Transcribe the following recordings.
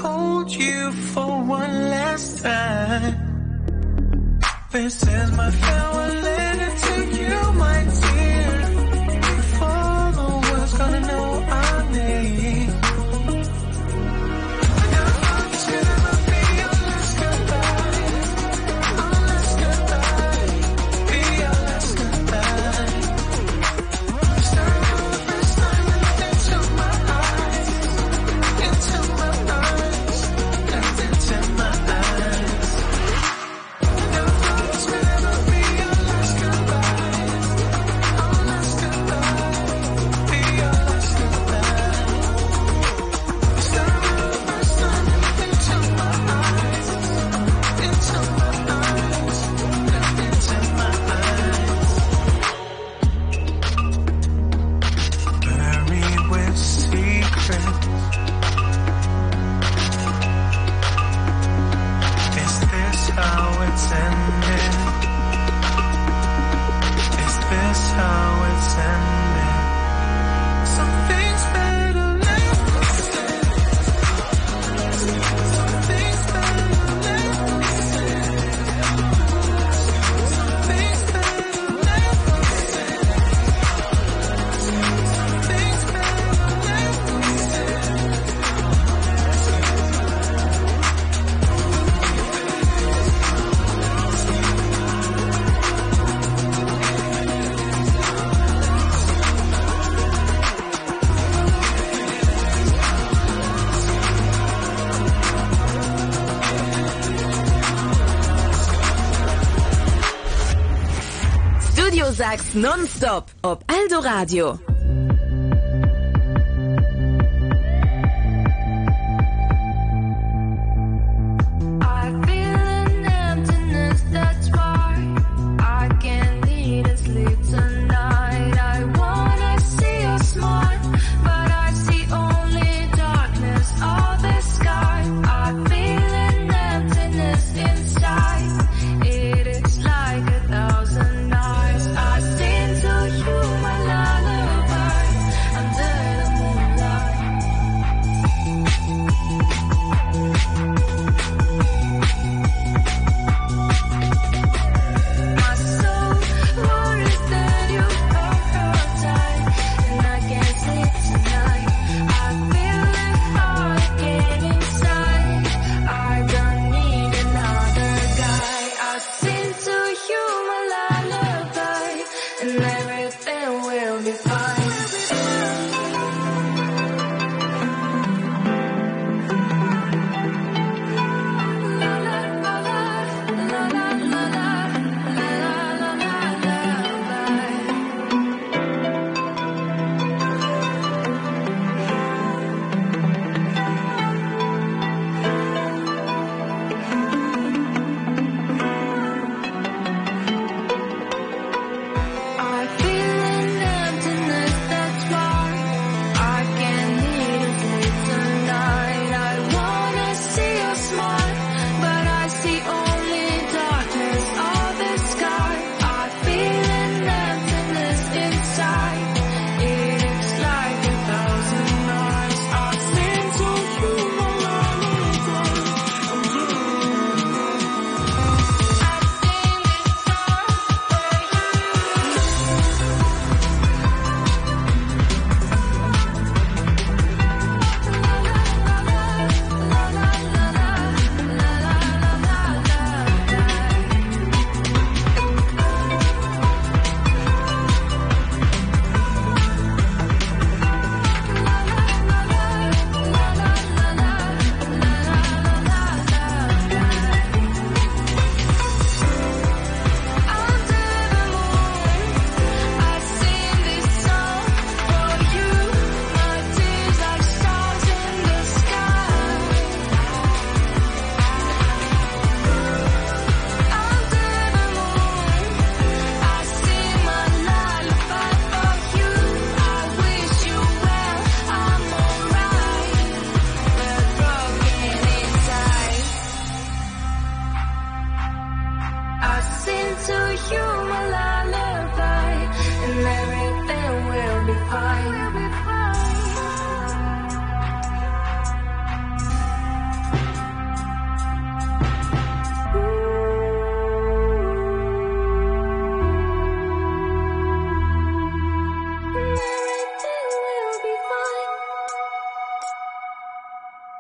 hold you for one last time. This is my farewell letter to you, my dear. Before the world's gonna know our name. Sachs non-stop op Aldo Radio. Like 1,000 eyes, I sing to you my lullaby.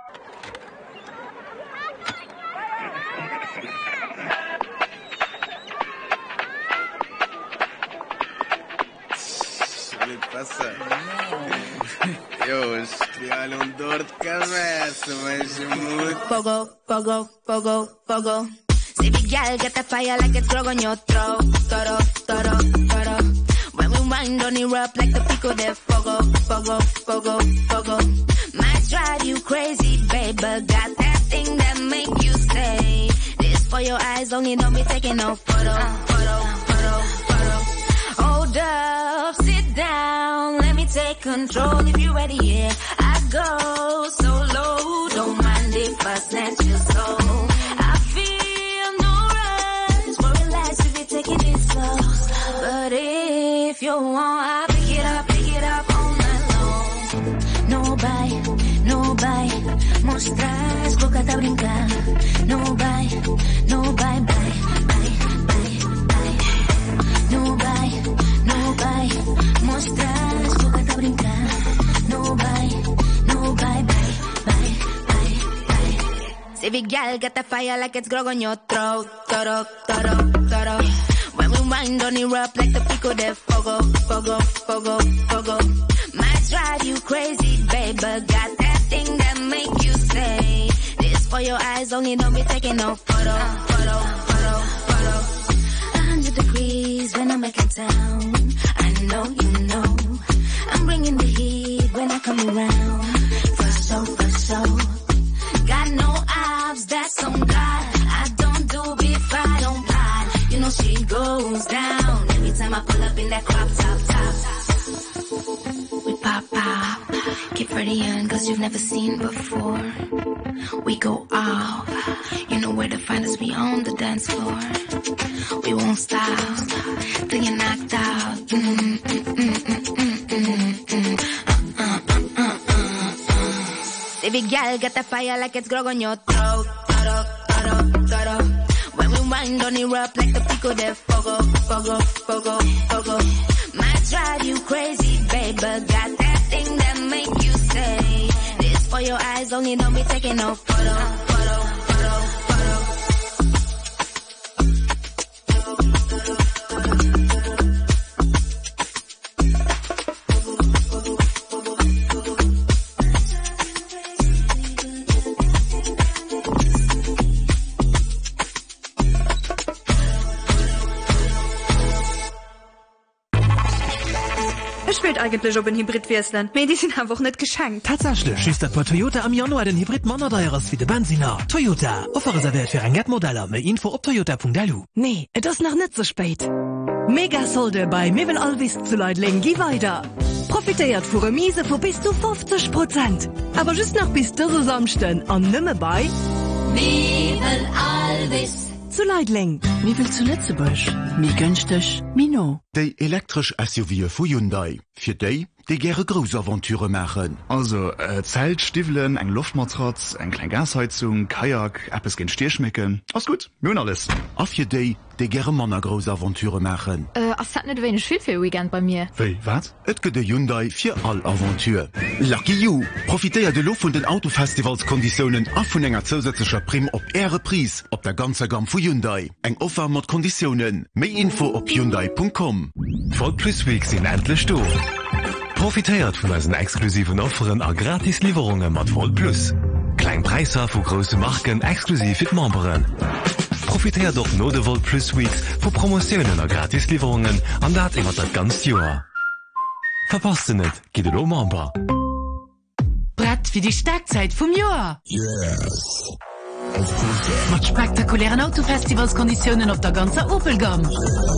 ¿Qué pasa? Yo, estoy un dort cabeça, mas muito. Pogo. See the girl get the fire like it's grog on your throat. Toro. When we wind on it up like the pico de Pogo. Might drive you crazy, babe, but got that thing that make you stay. This for your eyes only, don't be taking no photo. Hold up, sit down, let me take control if you're ready, yeah. I go so low, don't mind if I snatch your soul. I feel no rush, but relax if you're taking it slow. But if you want, I pick it up all night long. No bye, mostras, bocata a brincar. No bye, bye. No bye, mostras, bocata a brincar. No bye, bye. See the girl get the fire like it's grog on your throat. Toro. When we wind on it up like the pico de Pogo. Might drive you crazy, babe, but got that thing that make you stay. This for your eyes only, don't be taking no photo. 100 degrees when I'm making town. I know you know. I'm bringing the heat when I come around. For so. Got no abs, that's on God. I don't do beef, I don't plot. You know she goes down every time I pull up in that crop top. We pop. Get pretty young, cause you've never seen before. We go off. You know where to find us, we on the dance floor. We won't stop till you're knocked out. Baby girl, get the fire like it's grog on your throat. Toro. When we wind on it up like the pico de Pogo. Might drive you crazy, babe, but got that thing that make you stay. This for your eyes only, don't be taking no photo. Ich will eigentlich ob ein Hybrid wechseln, aber die sind einfach nicht geschenkt. Tatsächlich schießt das bei Toyota am Januar den Hybrid Monodeieres wie der Benziner. Toyota, Offer reserviert für ein Jet-Modell. Mehr Info auf toyota.delu. Nee, es ist noch nicht so spät. Mega Solde bei Mevel Alvis zu Leidling, geh weiter. Profitiert für Remise für bis zu 50%. Aber just noch bis diese Samstag an nimmer bei Mevel Alvis zu Leidling. Mevel zu Lützeburg. Mi günstig, Mino. Die elektrisch SUV von Hyundai. Für die gerne große Aventure machen. Also, Zelt, Stiefeln, ein Luftmatratz, ein kleine Gasheizung, Kajak, etwas gegen Stier schmecken. Alles gut, mir alles. Auch für die gerne Männer große Aventure machen. Es hat nicht wenig viel für Weekend bei mir. Wie, was? Es gibt Hyundai für all Aventure. Lucky you! Profitiert de Luft von den Autofestivalskonditionen und von einer zusätzlicher Prim auf Ehre Preis auf der ganzen Gamme von Hyundai. Ein Offer mit Konditionen. Mehr Info auf Hyundai.com. Volt Plus Week sind endlich da. Profitiert von unseren exklusiven Offeren und Gratislieferungen mit Volt Plus. Klein Preise für große Marken exklusiv für die Members. Profitiert doch nur der Volt Plus Weeks für Promotionen und Gratislieferungen und das immer das ganze Jahr. Verpasst nicht, geht ihr Member. Brett für die Startzeit vom Jahr. Yes. Mit spektakulären Autofestivalskonditionen auf der ganzen Opel-Gamme.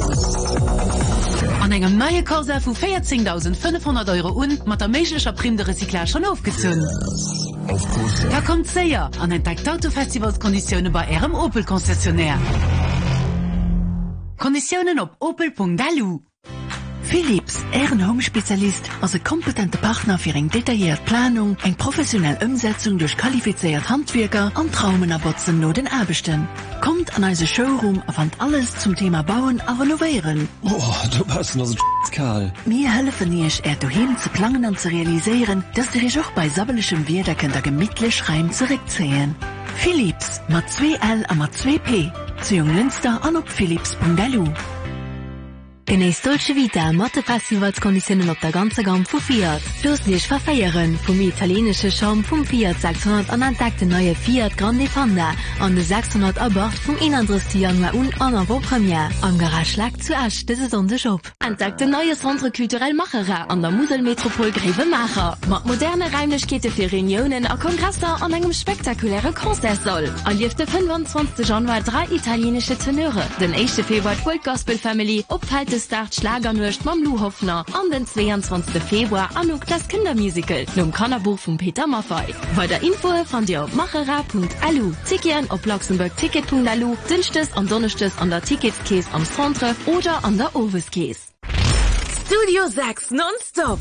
An engem neue Corsa von 14.500 € und mit der möglichen Prime de Recyclage schon aufgezogen. Da kommt sehr an entdeckt Autofestivalskonditionen bei Ihrem Opel-Konzessionär. Konditionen auf opel.delu. Philips, Ehren Home-Spezialist, also kompetente Partner für eine detaillierte Planung, eine professionelle Umsetzung durch qualifizierte Handwerker und Traumenabotzen nur den Erbesten. Kommt an unseren Showroom, erfand alles zum Thema Bauen, aber renovieren. Oh, du passt noch so Karl. Wir helfen euch, daheim zu planen und zu realisieren, dass ihr euch auch bei sabbelischem Wetter da gemütlich rein zurückziehen. Philips, mit 2L und mit 2P. Zu Junglünster und auf philips.lu. Genéis Dolce Vita Mottefestivalskonditionen op der ganze Gamm vu Fiat. Los dich verfeieren vum italienische Charme vum Fiat 600 an entdeckte neue Fiat Grande Defender an de 600 Abort vum 31. Januar un an Avant-Premier. Am Garage lag zu Asch, das ist unser Job. Entdeckte neue Centre kulturell Machera an der Muselmetropol Grevemacher. Mat moderne Räumlichkeiten für Reunionen a Kongresser an engem spektakuläre Konzertsaal. An lief de 25. Januar 3 italienische Tenöre. Den 1. Februar World Gospel Family ophalte Start Schlagernucht mam Lou Hoffner an den 22. Februar Anouk das Kindermusical num Kannerbuch vum Peter Maffay. Weiter Info fand ihr op machera.alu. Ticketen op Luxemburg-Ticket.alu, Dünstes an Donnerstes an der Ticketskäse am Centre oder an der Oveskäse. Studio 6 nonstop.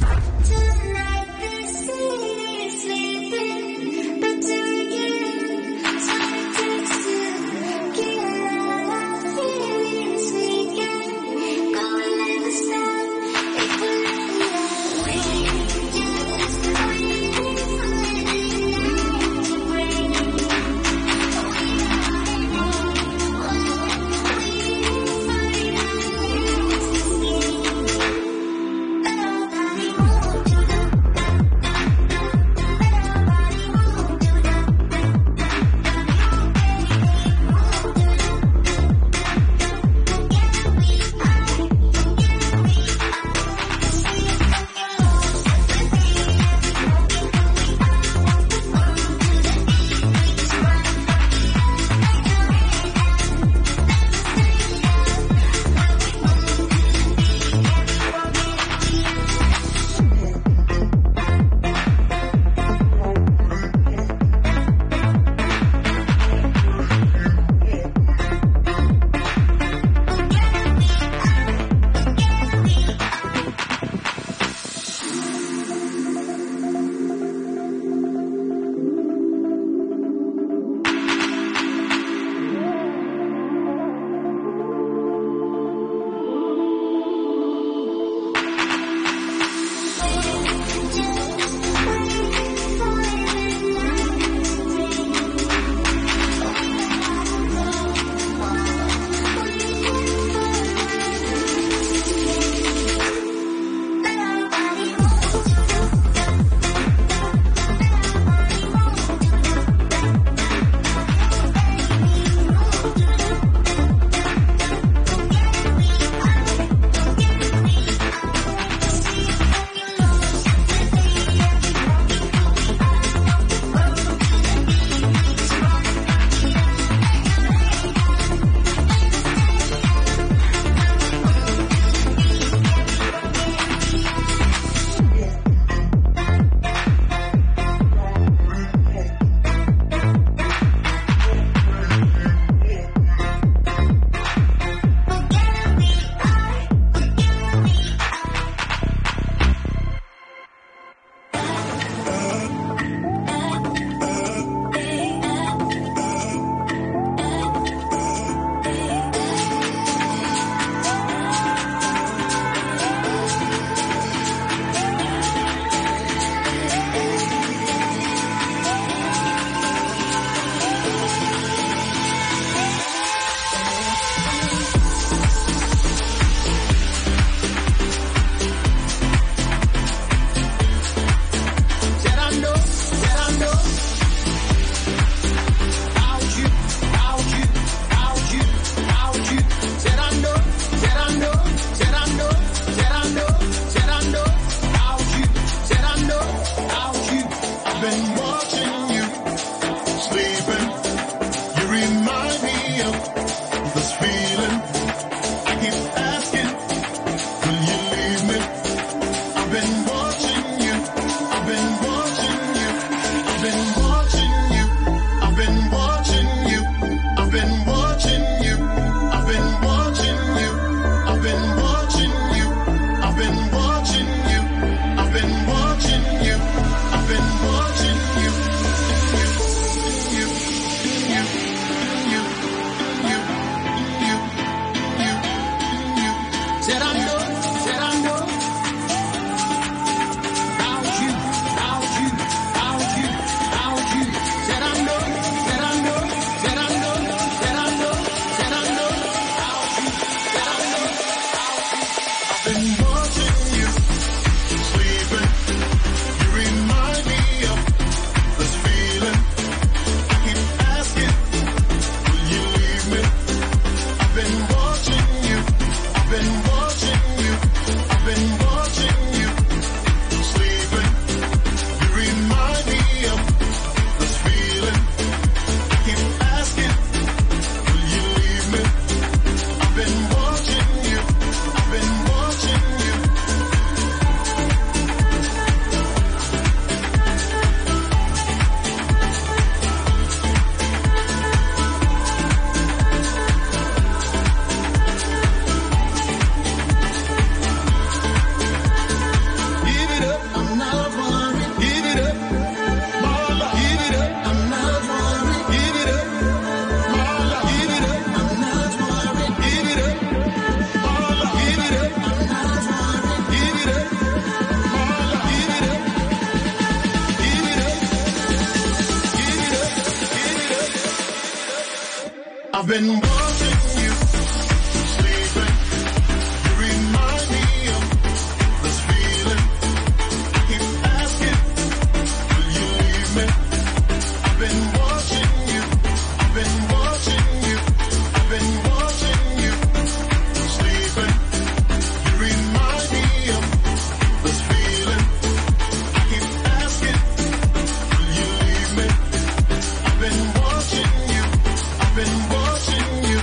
I've been watching you sleeping. You remind me of this feeling. I keep asking, will you leave me? I've been watching you. I've been watching you. I've been watching you sleeping. You remind me of this feeling. I keep asking, will you leave me? I've been watching you. I've been watching you.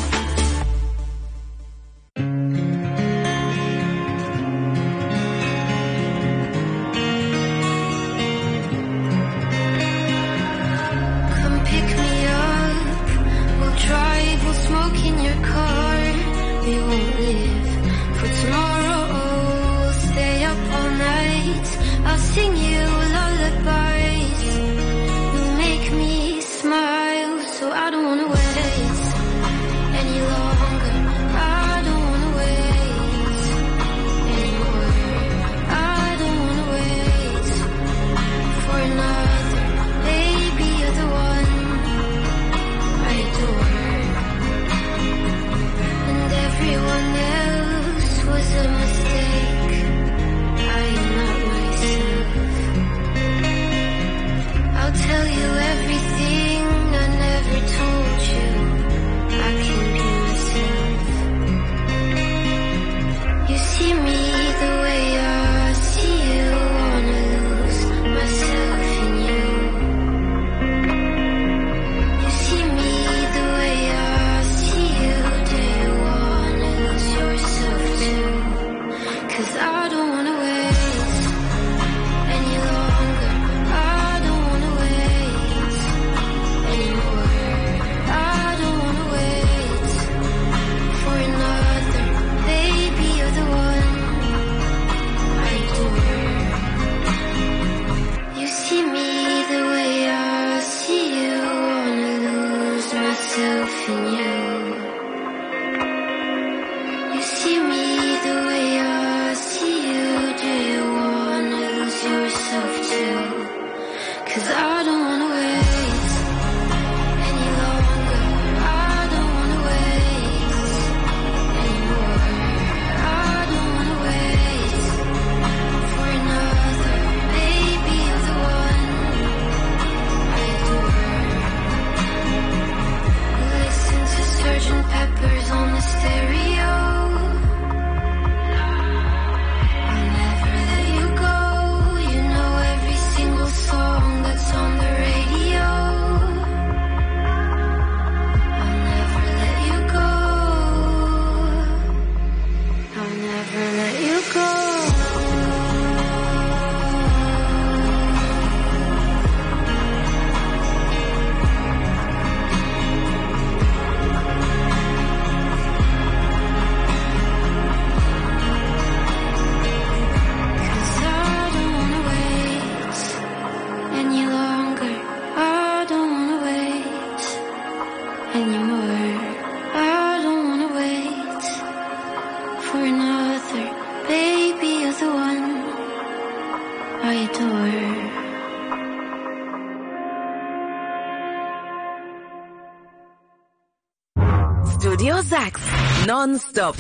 Come pick me up. We'll drive, we'll smoke in your car. We won't live for tomorrow. We'll stay up all night. I'll sing you lullabies. You make me smile, so I don't wanna wait any longer. I don't wanna wait anymore. I don't wanna wait for another. Baby, you're the one I adore. And everyone else was a mistake. I am not myself. I'll tell you everything I never told you. I can be myself. You see me the way I see you. Wanna lose myself in you. You see me the way I see you. Do you wanna lose yourself too? 'Cause I don't wanna wait any longer. I don't wanna wait anymore. I don't wanna wait for another. Baby, you're the one I adore. You see me the way I see you. Wanna lose myself in you. You see me the way I see you. Do you wanna lose yourself too? 'Cause I don't wanna wait any longer. I don't wanna wait anymore. I don't wanna wait for another. Baby, you're the one I adore. Listen to Sgt. Pepper's on the stereo. I'll never let you go. You know every single song that's on the radio. I'll never let you go. I'll never let you go. Studio Sachs, non-stop.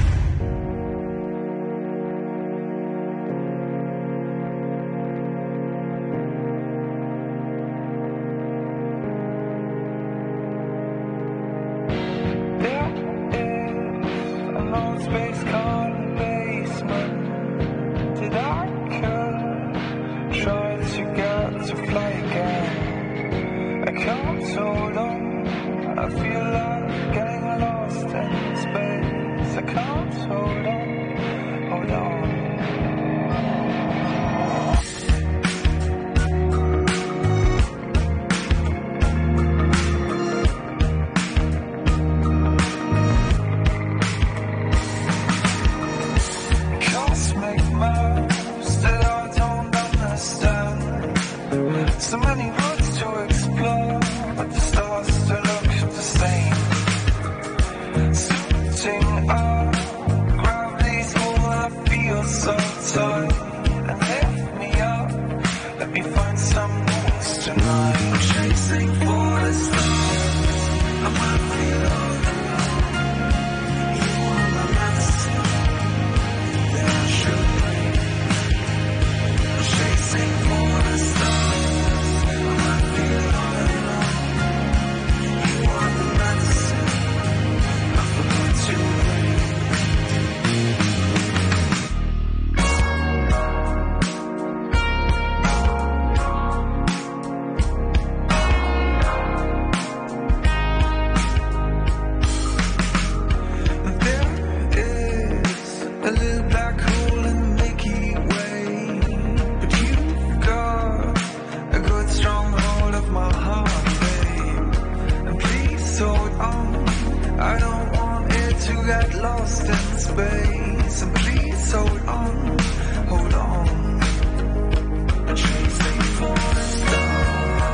So many roads to explore, but the stars still look the same. Searching up, gravity's all I feel. breeze, hold on. I don't want it to get lost in space. And please hold on, hold on. Chasing for the stars.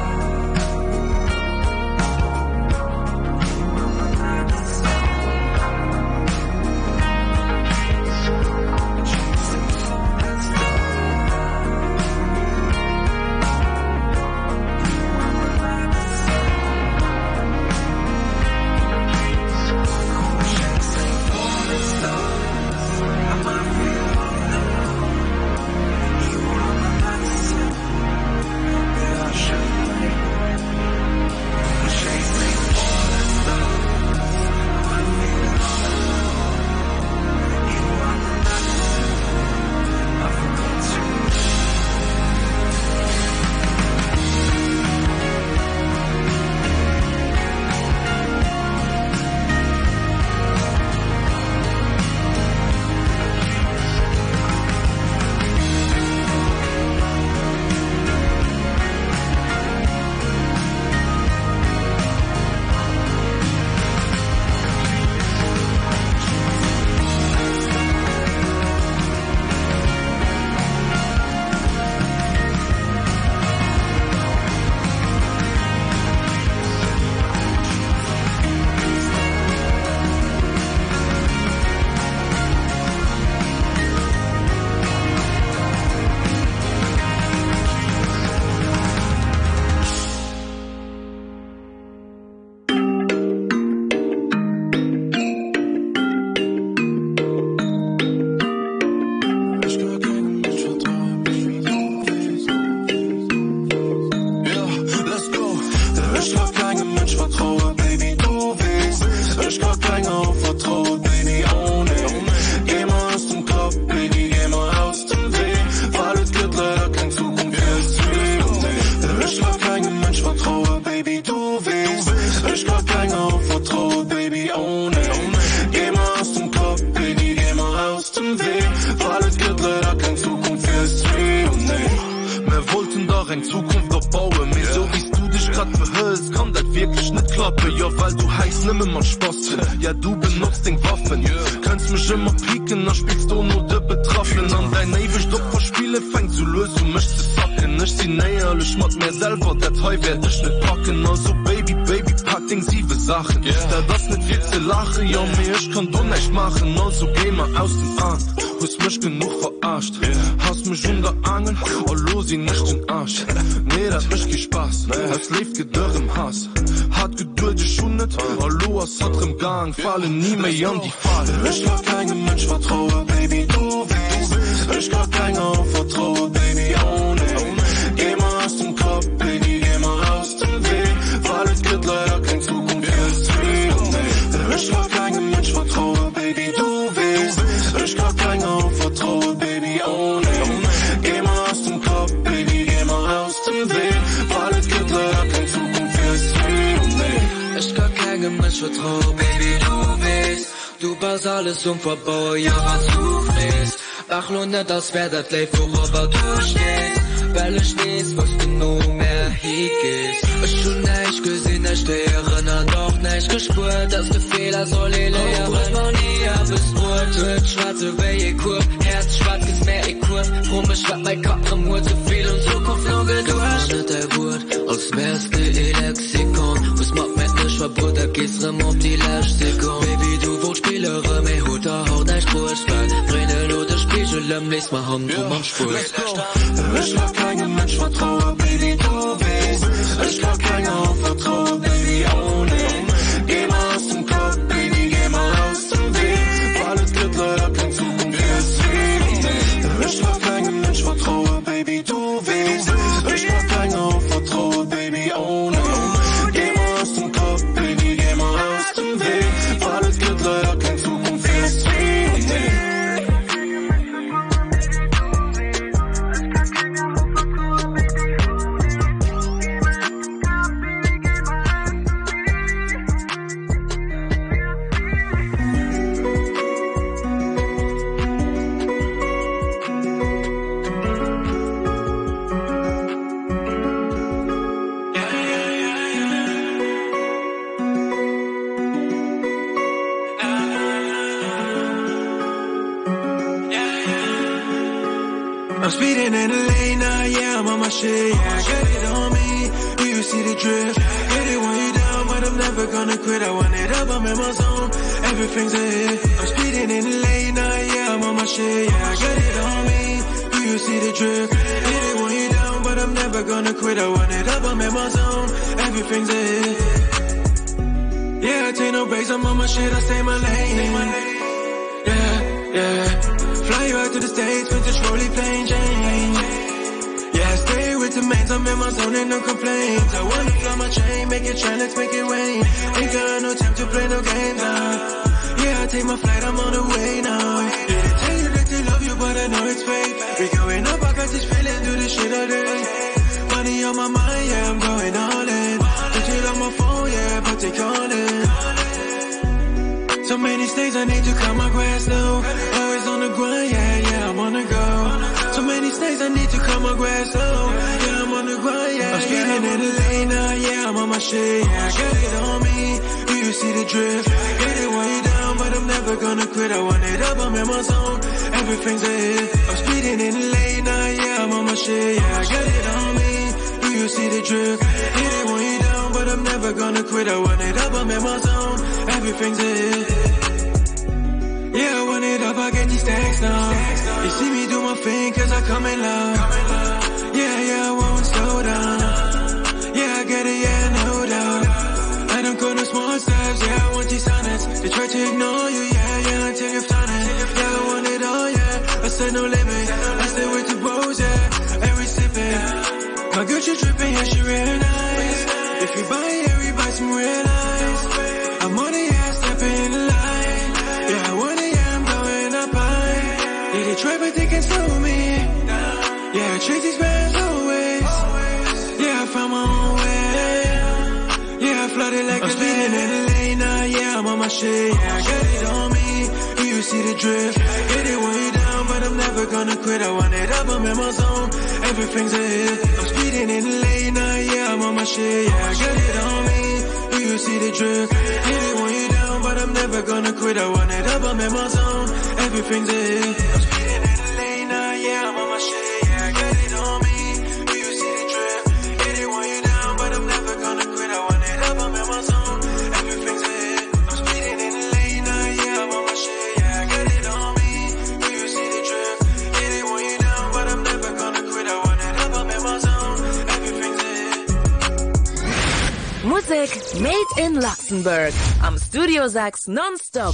Fallen nie mehr an die Falle. Ich kann keinem Mensch vertrauen, Baby, du weißt. Ich kann keiner vertrauen, Baby, ohne. Geh mal aus dem Kopf, Baby, geh mal aus dem Weg. Weil es gibt leider keine Zukunft fürs Leben. Ich kann keinem Mensch vertrauen, Baby, du weißt. Ich kann keiner vertrauen, Baby, ohne. Geh mal aus dem Kopf, Baby, geh mal aus dem Weg. Weil es gibt leider keine Zukunft fürs Leben. Ich kann keinem Mensch vertrauen, Baby, du baust alles Verbau, ja was du fräst. Ach nur nicht, das wär das Leben, worüber du stehst. Weil ich weiß, was du noch mehr hingehst. Ich schon nicht gesehen, ich erinnern doch nicht gespürt, dass die Fehler soll ich lehren. Brüst man nie ab, ist rot, mit schwarze Wege, Kurve, Herz schwarz, ist mehr ich Kurve. Drum ich schwatt mein Kopf am Mut, zu viel und Zukunft nur gedurcht. Nicht der Wort, als wär's die Lexikon. Was macht mit nicht verbrüht, da geht's rum auf die Lashsekund. Baby, du wollt Spielere, mehr Hutter, haut nicht Spurschwall. Brenne oder Spiegel, lässt mal Hand, du machst Spur. Ich kann keinem Mensch vertrauen, Baby, du weißt. Ich kann keiner vertrauen, Baby, ohne. Geh mal aus dem Kopf, Baby, geh mal aus dem Weg. Weil es gibt leider keine Zukunft fürs Leben. Ich kann keinem Mensch vertrauen, Baby, du weißt. Ich kann keiner vertrauen, Baby, ohne. Geh mal aus dem Kopf, Baby, geh mal aus dem Weg. Weil es gibt leider keine Zukunft fürs Leben. speeding in the lane now, yeah, I'm on my shit, yeah, I got it on me. Do you see the drift? Get it when you down, but I'm never gonna quit. I want it up, I'm in my zone. Everything's a hit. I'm speeding in the lane now, yeah, I'm on my shit, yeah, I got it on me. Do you see the drift? Get it when you down, but I'm never gonna quit. I want it up, I'm in my zone. Everything's a hit. Yeah, I take no breaks, I'm on my shit, I stay my lane. Yeah. Fly you out to the States with this rolly plane change. Yeah, stay with the mains, I'm in my zone and no complaints. I wanna fly my chain, make it shine, let's make it rain. Ain't got no time to play no games now. Yeah, I take my flight, I'm on the way now. Yeah, they tell you that they love you, but I know it's fake. We going up, I got this feeling, do this shit all day. Money on my mind, yeah, I'm going all in. Don't you on my phone, yeah, but they calling. So many states I need to cut my grass low. Always on the grind, yeah, I'm on the go. So many states I need to cut my grass low. Yeah, I'm on the grind, yeah, I'm speeding in the lane now, yeah, I'm on my shit, yeah, I got it on me. Do you see the drift? Get it when you down, but I'm never gonna quit. I want it up, I'm in my zone. Everything's a hit. I'm speeding in the lane now, yeah, I'm on my shit, yeah, I got it on me. Do you see the drift? Get it when you down, but I'm never gonna quit. I want it up, I'm in my zone. Everything's a hit. Yeah, I want it up, I get these stacks now. You see me do my thing, cause I come in loud. Yeah, I won't slow down. Yeah, I get it, yeah, no doubt. I don't go no small steps, yeah, I want these sonnets. They try to ignore you, yeah, until you've done it. Yeah, I want it all, yeah, I said no limit. I stay with the bros, yeah, every sipping. My girl, she dripping, yeah, she real nice. If you buy it, we buy some real ice. I'm on it, yeah, stepping in the line. Yeah, I want it, yeah, I'm going up high. Yeah, they try, but they can slow me. Yeah, I chase these bands always. Yeah, I found my own way. Yeah, I flooded like I'm speeding in the lane now, yeah, I'm on my shit. Yeah, I got it on me. Do you see the drift? Get it when you down, but I'm never gonna quit. I want it up, I'm in my zone. Everything's a hit. I'm speeding in the lane now, yeah, I'm on my shit. Yeah, I got it on me. Do you see the drift? Get it when you down, but I'm never gonna quit. I want it up, I'm in my zone. Everything's a hit. I'm speeding in the lane now, yeah, I'm on my shit. Yeah, I got it on me. Do you see the drift? Get it when you down, but I'm never gonna quit. I want it up, I'm in my zone. Everything's a hit. I'm speeding in the lane now, yeah, I'm on my shit. Yeah, I got it on me. Do you see the drift? Get it when you down, but I'm never gonna quit. I want it up, I'm in my zone. Everything's a hit. Musik made in Luxembourg am Studio Sachs nonstop.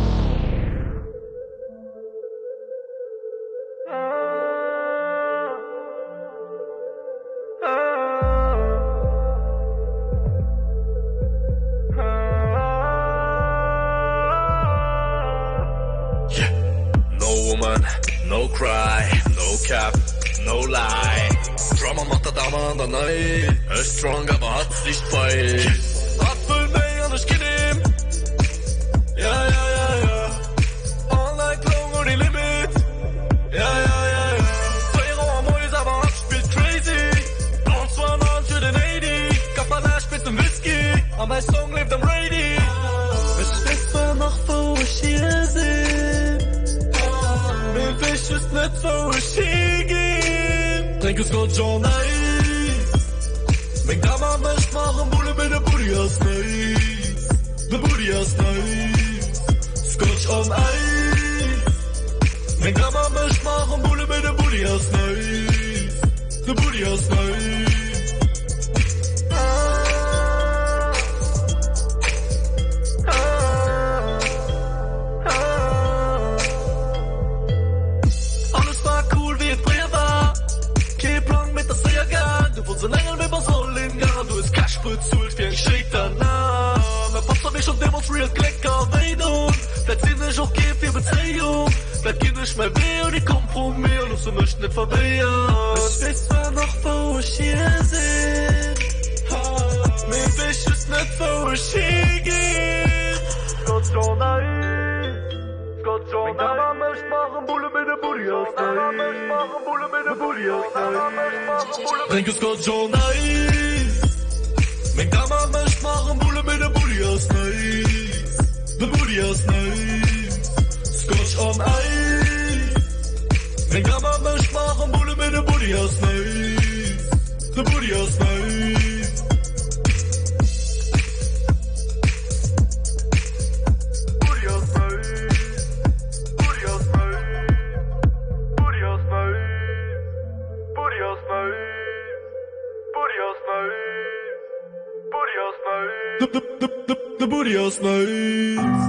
No cry, no cap, no lie. Drama macht der Dame an der Nei. Es strong, aber hat's nicht feil. Apfel mehr an ich genehm. Ja. All night long on the limit. Ja. 2 Euro am Mäus, aber hat spielt crazy. Und zwar 980. Kapana spielt im Whisky. Aber mein Song lebt am Radio. Es steht zwar noch vor, ich hier seh. Mein Fisch ist nicht so schicken. Trink es Gott schon nice. Mein Dama möcht machen Bulle mit der Booty aus nice. The Booty aus nice. Scotch on ice. Mein Dama möcht machen Bulle mit der Booty aus nice. The Booty aus nice. So lange wie man soll in Jahren, du ist Cash bezahlt wie ein Scheiter nah. Mein Papa mich auf dem auf Real Klecker weidung. Vielleicht sind ich auch geht wie Beziehung. Vielleicht geht nicht mehr weh und ich kompromier, los du möchtest nicht verwehren. Ich weiß zwar noch, wo ich hier seh. Mein Fisch ist nicht, wo ich hier geh. Gott so naiv. Gott so naiv. Mein Dama möcht machen Bulle mit der Booty aus Trink es Gott schon nice. Mein Dama möcht machen Bulle mit der Booty aus nice. The Booty aus nice. Scotch on ice. Mein Dama möcht machen Bulle booty is nice. The booty is nice. Booty is nice. Booty is nice. Booty is nice. Booty is nice. Booty is nice. Booty is nice. The booty is nice.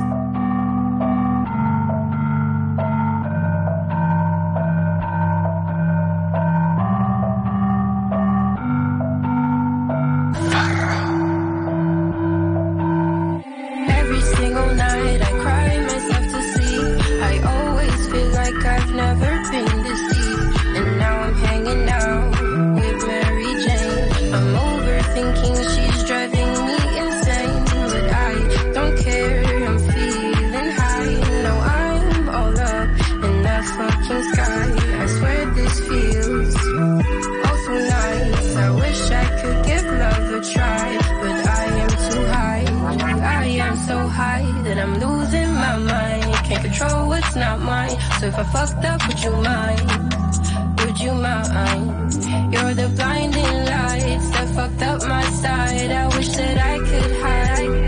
Every single night I cry myself to sleep. I always feel like I've never been this deep. And now I'm hanging out with Mary Jane. I'm overthinking, she's driving me insane. But I don't care, I'm feeling high. Now I'm all up in that fucking sky. I swear this feels oh so nice. I wish I could give love a try, but I am too high. I am so high that I'm losing my mind. Can't control what's not mine. So if I fucked up, would you mind? Would you mind? You're the blinding lights that fucked up my side. I wish that I could hide.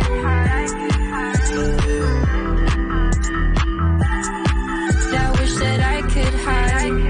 I wish that I could hide.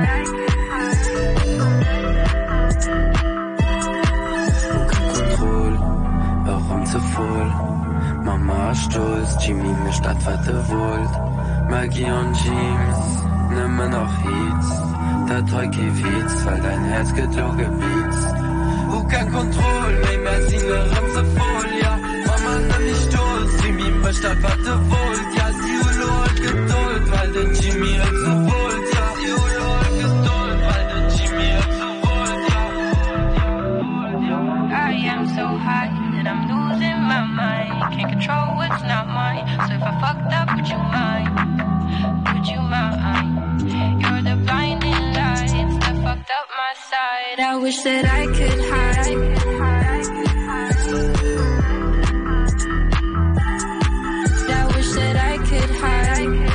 Control, warum zu voll? Mama stolz, Jimmy mischt das wette wollt. Maggie und James, nimmer noch Hits. Da drück ich Witz, weil dein Herz geht low gebiets. Wo kein Kontroll, mei mehr Singerin zu voll, ja. Mama nimm nicht stolz, Jimmy mischt das wette wollt. Ja, sie hat Geduld, weil der Jimmy hat so wollt, ja. Sie hat Geduld, weil der Jimmy hat so wollt, ja. I am so high that I'm losing my mind. Can't control what's not mine. So if I fucked up, would you mind? Would you mind? You're the blinding lights that fucked up my side. I wish that I could hide. I wish that I could hide.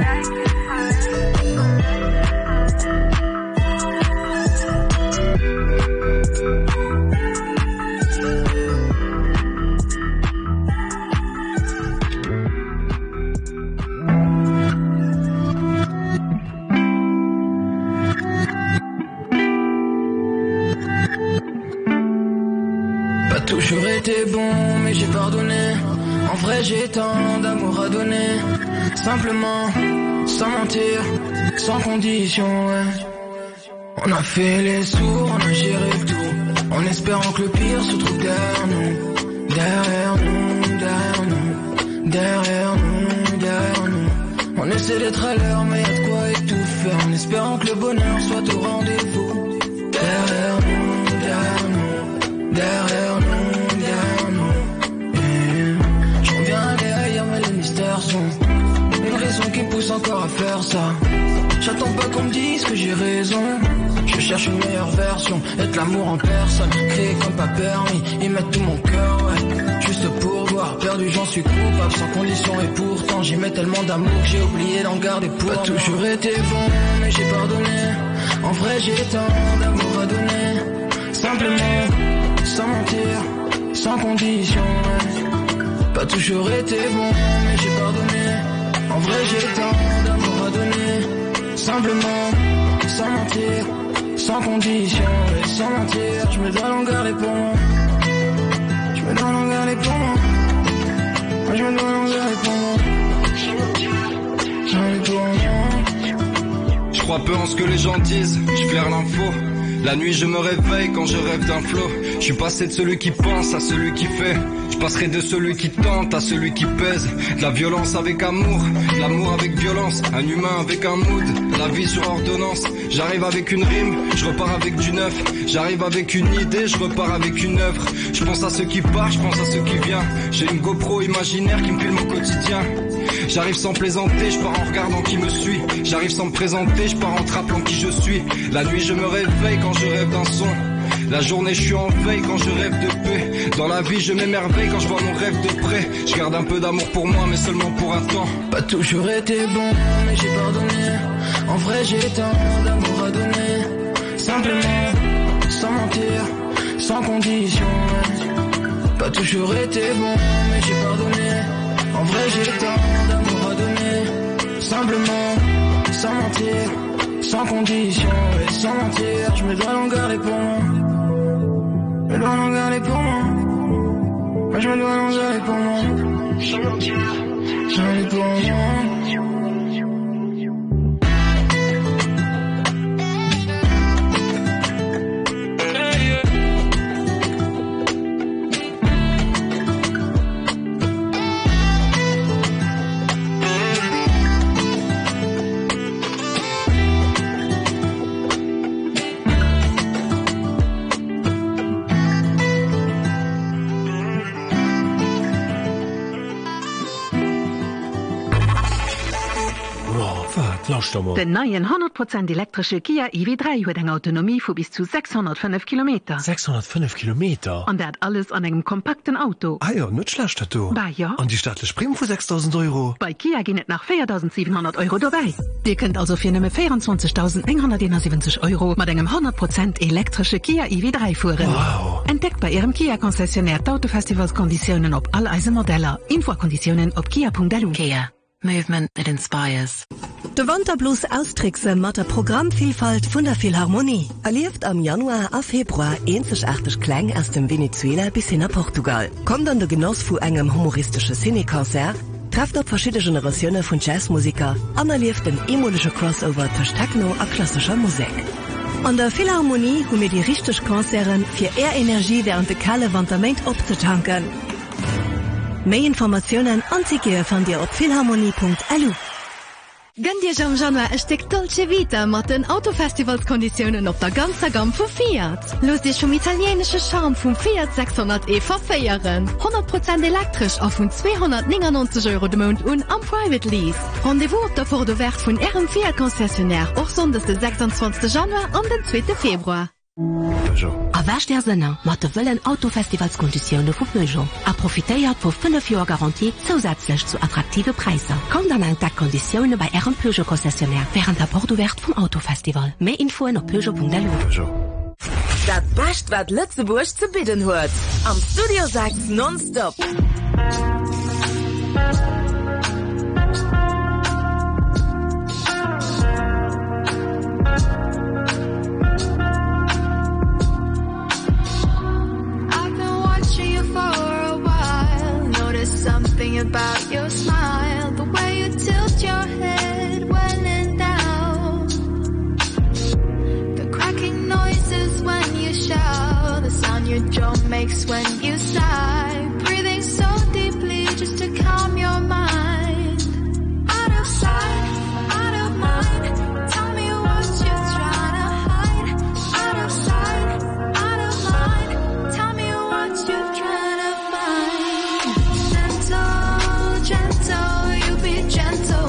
Toujours été bon, mais j'ai pardonné. En vrai, j'ai tant d'amour à donner. Simplement, sans mentir, sans condition, ouais. On a fait les sourds, on a géré tout, en espérant que le pire se trouve derrière nous. Derrière nous, derrière nous, derrière nous, derrière nous. On essaie d'être à l'heure, mais y'a de quoi étouffer, en espérant que le bonheur soit au rendez-vous. Derrière nous, derrière nous, derrière nous. Une raison qui me pousse encore à faire ça. J'attends pas qu'on me dise que j'ai raison. Je cherche une meilleure version, être l'amour en personne, créer comme pas permis, y mettre tout mon cœur, ouais. Juste pour voir, perdu j'en suis coupable, sans condition et pourtant j'y mets tellement d'amour que j'ai oublié d'en garder pour moi. Pas toujours été bon, mais j'ai pardonné. En vrai j'ai tant d'amour à donner. Simplement, sans mentir, sans condition, ouais. Pas toujours été bon, mais j'ai pardonné. En vrai j'ai tant d'amour à donner. Simplement, sans mentir, sans condition et sans mentir. Je me dois longueur les poumons. Je me dois longueur les poumons. Je me dois longueur les poumons. Je crois peu en ce que les gens disent, je flaire l'info. La nuit je me réveille quand je rêve d'un flot. Je suis passé de celui qui pense à celui qui fait. Je passerai de celui qui tente à celui qui pèse. De la violence avec amour, de l'amour avec violence. Un humain avec un mood, la vie sur ordonnance. J'arrive avec une rime, je repars avec du neuf. J'arrive avec une idée, je repars avec une œuvre. Je pense à ceux qui partent, je pense à ceux qui viennent. J'ai une GoPro imaginaire qui me filme au quotidien. J'arrive sans plaisanter, je pars en regardant qui me suit. J'arrive sans me présenter, je pars en te rappelant qui je suis. La nuit je me réveille quand je rêve d'un son. La journée je suis en veille quand je rêve de paix. Dans la vie je m'émerveille quand je vois mon rêve de près. Je garde un peu d'amour pour moi mais seulement pour un temps. Pas toujours été bon mais j'ai pardonné. En vrai j'ai tant d'amour à donner. simplement, sans mentir, sans condition. Pas toujours été bon, mais j'ai pardonné. En vrai j'ai tant d'amour à donner. Simplement, sans mentir, sans condition et sans mentir. Je me dois l'en garder pour moi. Je dois l'en garder pour moi. Moi je me dois l'en garder pour moi. Sans mentir, j'en ai pour moi. Den neien 100% elektrsche Kia EV3 huet eng Autonomie vu bis zu 605 km. 605 km? An dat alles an engem kompakten Auto. Eier nëtschlecht dat du. Bei ja. An die staatlech Prim vu 6.000 €. Bei Kia ginnet nach 4.700 € dabei. Dir könnt also fir nëmme 24.170 € mat engem 100% elektrsche Kia EV3 fuhren. Wow. Entdeckt bei Ihrem Kia-Konzessionär d'Autofestivalskonditionen op all Eisemodeller. Infokonditionen op kia.delu. Kia. Movement that inspires. De Wanderblues austrickse mat der Programmvielfalt vun der Philharmonie erlieft am Januar a Februar 180 Klang aus dem Venezuela bis hin a Portugal. Kommt an de Genoss vu engem humoristische Cinekonzert, trefft op verschiedene Generationune vun Jazzmusiker, an erlieft den emolsche Crossover tech Techno a klassischer Musik. An der Philharmonie hun mir die richtig Konzeren fir Energie während de kalle Wanderment opzutanken. Mehr Informationen anzige von dir op philharmonie.lu. Gönn dir am Januar ein Stück Dolce Vita mit den Autofestivalskonditionen auf der ganzen Gamme von Fiat. Los dich italienische Charme vom Fiat 600e verfeiern. 100% elektrisch auf von 299 € dem Monat und am Private Lease. Rendezvous auf der Portowert von Ihrem Fiat-Konzessionär auch sonst den 26. Januar und den 2. Februar. Awasch der Sinne mat de wëllen Autofestivalskonditionne vu Peugeot. A profitéiert vu 5 Joer Garantie zusätzlich zu attraktive Preise. Kom an eng Konditionne bei Ihrem Peugeot-Konzessionär während der Portowert vom Autofestival. Mehr Infoen op Peugeot.delu. Dat bascht wat Lützeburg zu bieten huet. Am Studio sagt's nonstop. Something about your smile, the way you tilt your head when in doubt, the cracking noises when you shout, the sound your jaw makes when you sigh, breathing so deeply just to calm your mind. Out of sight, out of mind, tell me what you're trying to hide. Out of sight, out of mind, tell me what you're trying to find. Gentle, you be gentle.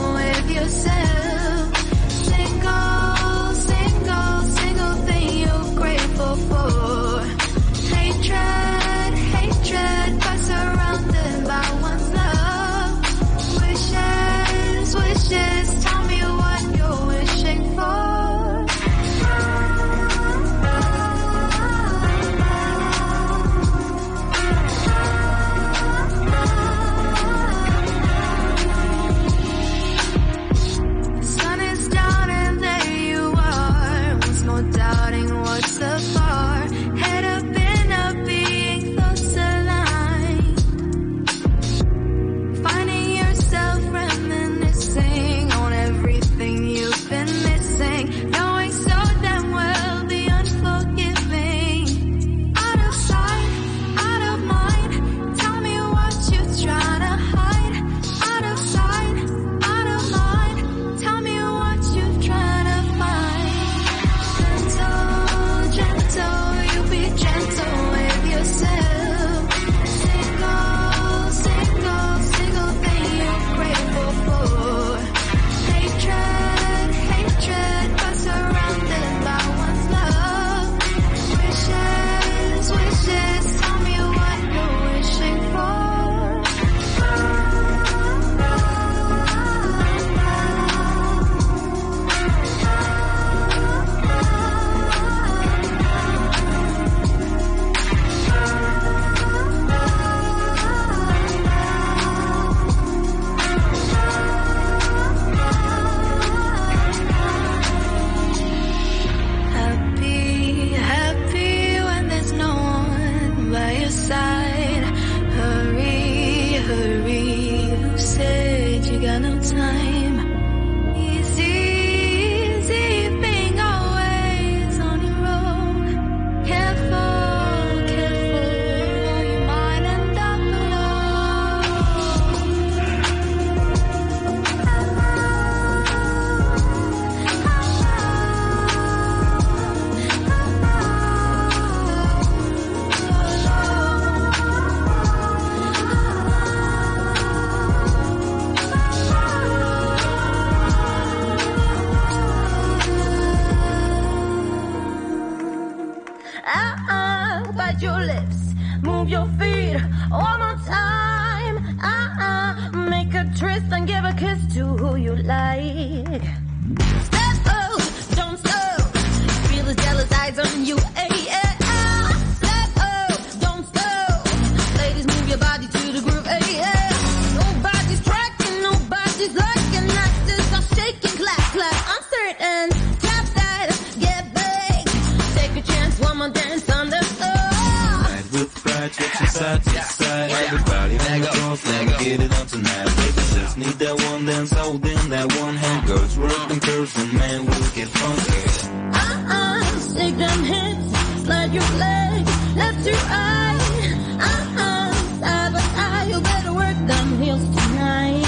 you like. Step up, don't stop. Feel the jealous eyes on you. Hey, hey, step up, don't stop. Ladies, move your body to the groove. Hey, hey. Nobody's tracking, nobody's lurking. Actors are shaking, clap, clap. I'm certain. Tap that, get big. Take a chance, one more dance on the floor. Switch your side to side. Everybody on the floor, let's get it on tonight. Baby, just need that one dance, hold in that one hand. Girls work them curves and man will get funky. Shake them hips, slide your leg, left to right. Side by side, you better work them heels tonight.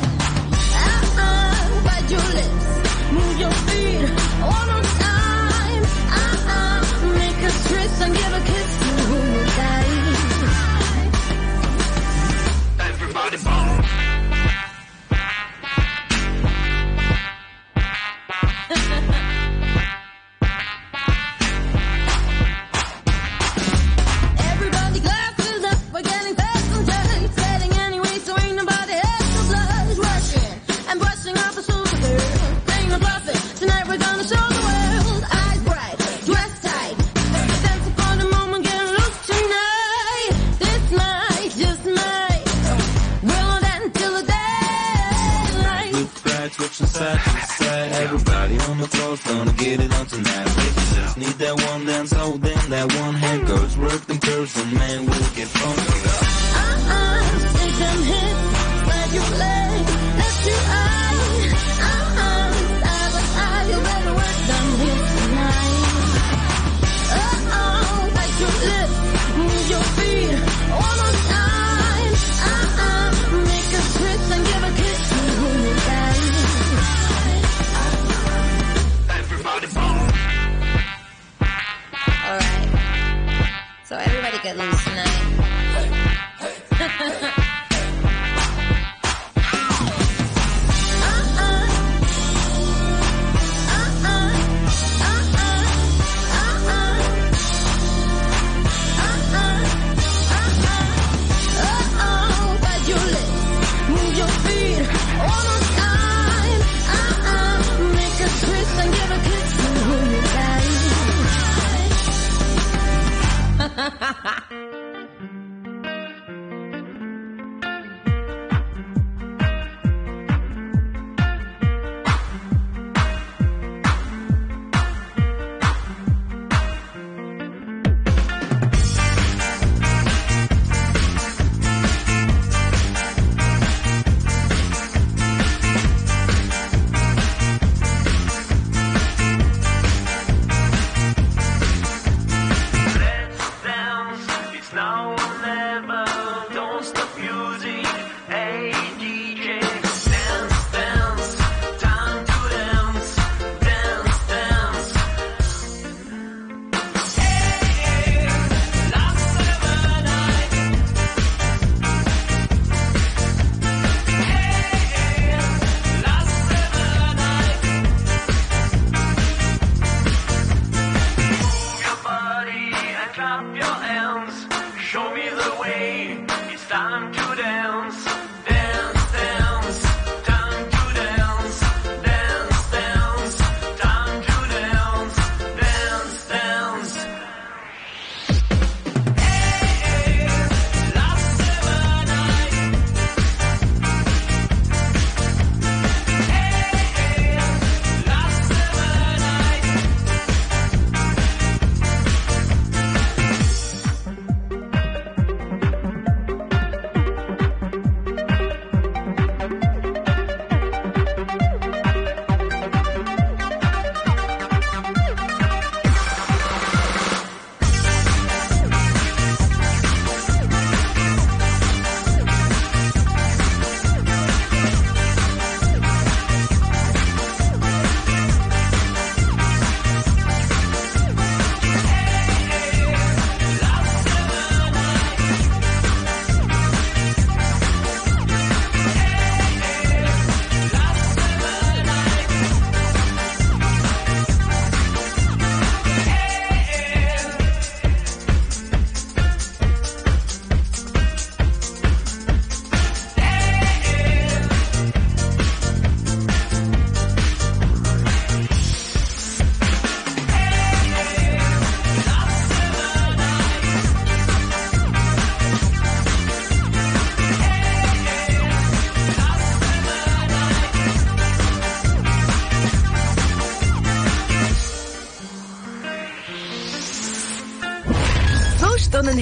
Bite your lips, move your feet, one on time. Make a twist and give a kiss to who you die. Everybody bomb. Everybody glasses up, we're getting fast and tight. Sweating anyway, so ain't nobody has to blush. Rushing and brushing off a shoulder girl. Ain't no bluffing, tonight we're gonna show the world. Eyes bright, dress tight. Dancing for the moment, get loose tonight. This might, just might. We'll know that until the daylight. Look right, switching side to side. Everybody on the floor, gonna get it on tonight. Baby, just need that one dance, hold in that one hand. Girls work them curves and man will get funky. Shake them hips, slide your leg, left to right. Side by side, you better work them hips tonight. Bite your lips, move your feet, one more time. Make a twist and give a kiss to who you got. Everybody bomb. Alright, so everybody get loose tonight.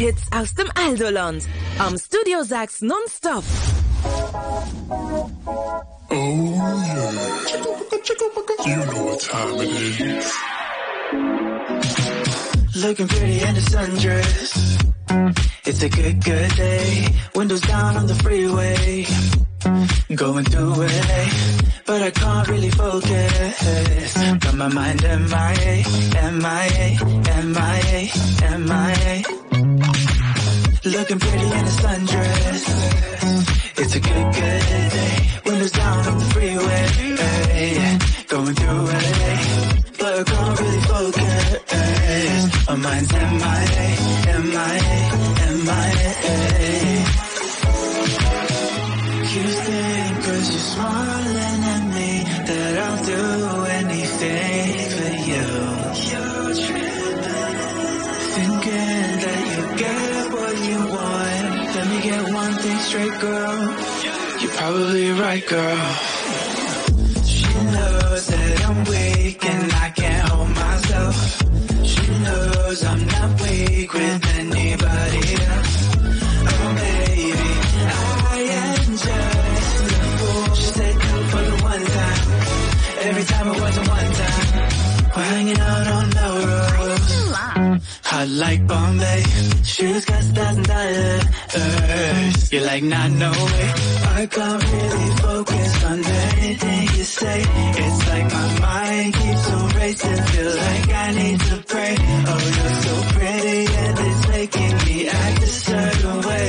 Hits aus dem Aldoland. Am Studio Sachs nonstop. Oh yeah. You know what time it is. Looking pretty in a sundress. It's a good day. Windows down on the freeway. Going through LA, but I can't really focus. Got my mind MIA. Looking pretty in a sundress. It's a good day. Windows down on the freeway. Going through LA, but I can't really focus. My mind's MIA. You think 'cause you're smiling at me that I'll do anything for you. You're tripping, thinking that you get what you want. Let me get one thing straight, girl. You're probably right, girl. She knows that I'm weak and I can't hold myself. She knows I'm not weak with anybody else. Oh baby, I am just a fool. She said do for the one time. Every time it wasn't one time. We're hanging out on Melrose. Hot like Bombay. Shoes got $1,000. You're like, nah, no way. I can't really focus on anything you say. It's like my mind keeps on racing. Feel like I need to pray. Oh, you're so pretty and it's making me act a certain way.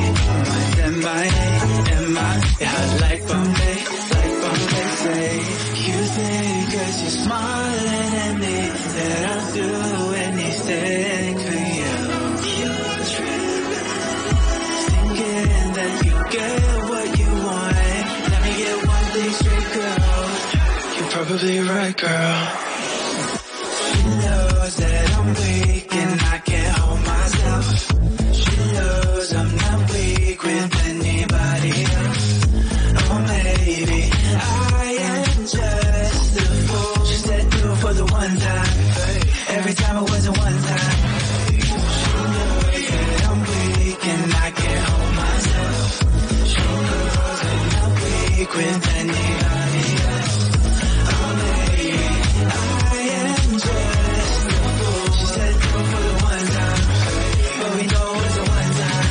Yeah, hot like Bombay, say. You think 'cause you're smiling at me that I'll do anything for you. You're tripping, thinking that you get what you want. Let me get one thing straight, girl. You're probably right, girl. She knows that I'm weak and I can't hold myself. She knows I'm not weak with anybody else. Oh maybe I am just a fool. She said do it for the one time. Every time it wasn't one time. She knows that I'm weak and I can't hold myself. She knows I'm not weak with anybody else. Oh maybe I am just a fool. She said do it for the one time. But we know it wasn't one time.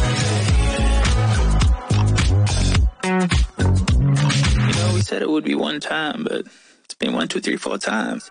You know, we said it would be one time, but it's been 1, 2, 3, 4 times.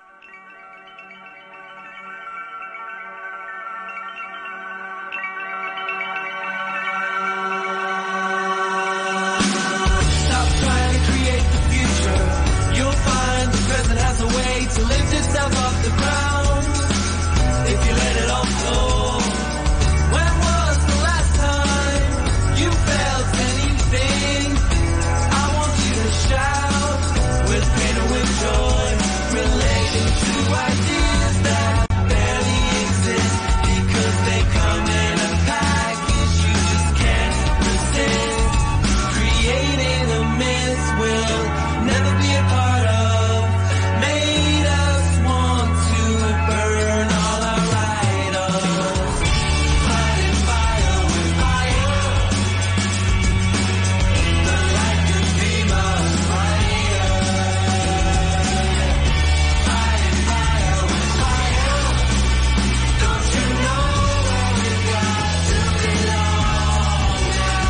Stop trying to create the future. You'll find the present has a way to lift itself off the ground. If you let it all flow. When was the last time you felt anything? I want you to shout with pain or with joy, relating to ideas that barely exist because they come in a package you just can't resist. Creating a myth we'll never be a part of, made us want to burn all our idols. Fighting fire with fire, the light could be much brighter. Fighting fire with fire, don't you know you got to belong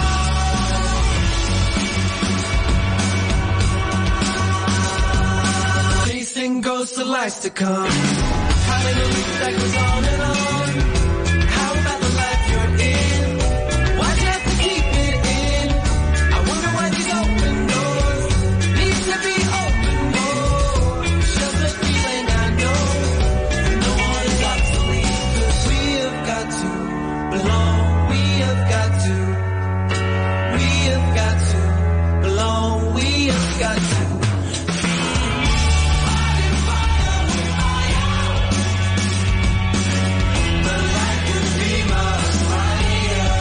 now. Chasing ghosts of lights to come, having a loop that goes on and on. How about the life you're in? Why'd you have to keep it in? I wonder why these open doors need to be open more. Just a feeling I know no one is obsolete, 'cause we have got to belong. We have got to belong. We have got to. The light could be much brighter.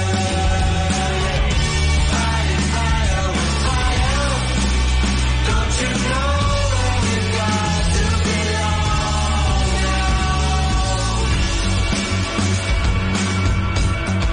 Fighting fire with fire. Don't you know you got to belong now?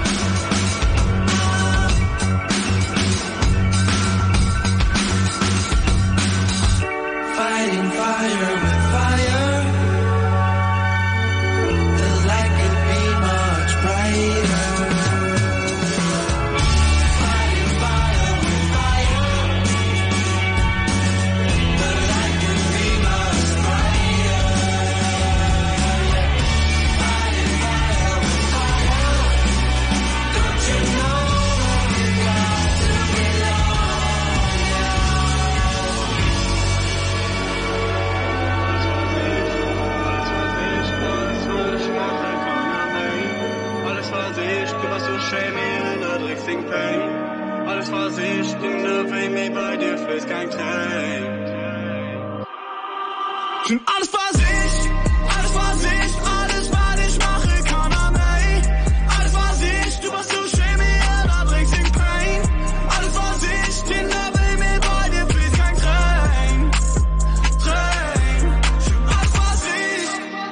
was ich bin nur bei mir bei dir fließt kein Tränen. Schon alles was ich mache kann am Ey. Alles was ich, du warst so schön mir, da bringst den Pain. Alles was ich bin nur bei mir bei dir fließt kein Tränen. Schon alles was ich.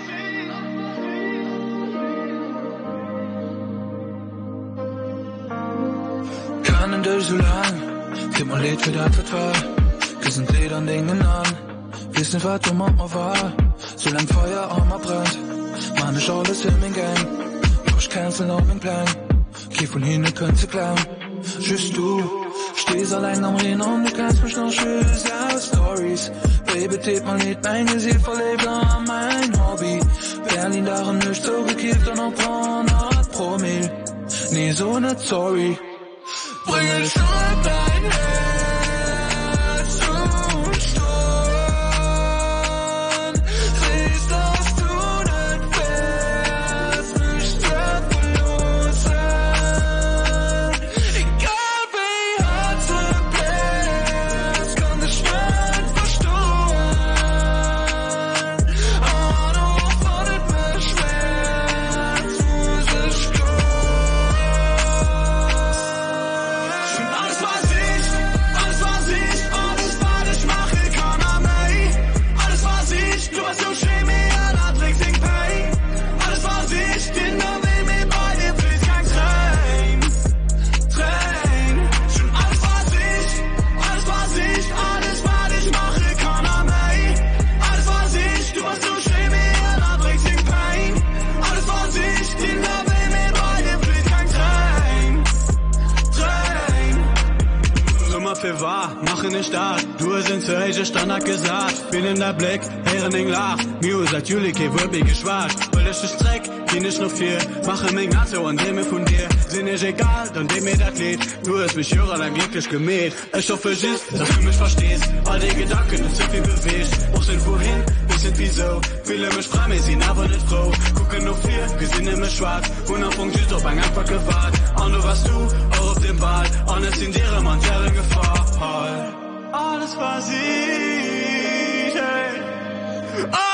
Kann durch so lang, gib mal Lied für das war. Wir sind Liedern Dingen an. Wissen was du Mama war, solang Feuer auch mal brennt. Man ist alles in mein Gang, push cancel auf mein Plan. Geh von hin, du könntest klauen. Just du, stehst allein am Reden und du kannst mich noch schüss, ja, Stories. Baby, tät mal nicht, mein Gesicht verlebt an mein Hobby. Berlin daran nicht so gekippt und noch 300 Promille. Nee, so nicht sorry. Bring es nur dein Herz und Sturm. Siehst, dass du nicht fährst, mich treffellos sein. Egal wie hart du bist, kann dich nicht verstehen. Oh, du fordert mich Schmerz, muss ich gehen. Für wahr, mache nicht da. Du sind zu Age Standard gesagt. Bin in der Blick, Herren in Lach. Mir sagt Julik, wird mir geschwart. Weil ich das Dreck, die nicht noch viel. Mache mich ganz so an dem von dir. Sind nicht egal, dann dem mir das Lied. Du hast mich höher dann glücklich gemäht. Ich hoffe, dass du mich verstehst. All die Gedanken, das sind viel bewegt. Wo sind wohin, wir sind wieso. Viele mich fragen, wir sind aber nicht froh. Gucken nur viel, wir sind immer schwarz. 100 Punkte, doch ein einfach gewahrt. Und du warst du, auch auf dem Ball. Und es sind ihre Mann, deren Gefahr. Alles was ich, hey.